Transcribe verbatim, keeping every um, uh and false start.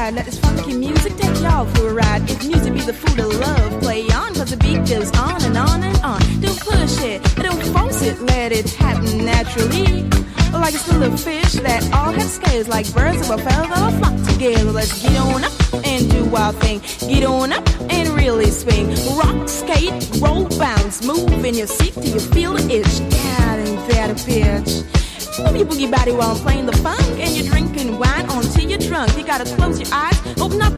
side. Let this funky music take y'all for a ride. If music be the food of love, play on, cause the beat goes on and on and on. Don't push it, don't force it, let it happen naturally. Like a little fish that all have scales, like birds of a feather that all flock together. Let's get on up and do our thing. Get on up and really swing. Rock, skate, roll, bounce, move in your seat till you feel the itch. God, ain't that a bitch? Move your boogie body while I'm playing the funk, and you're drinking wine until you're drunk. You gotta close your eyes, open up.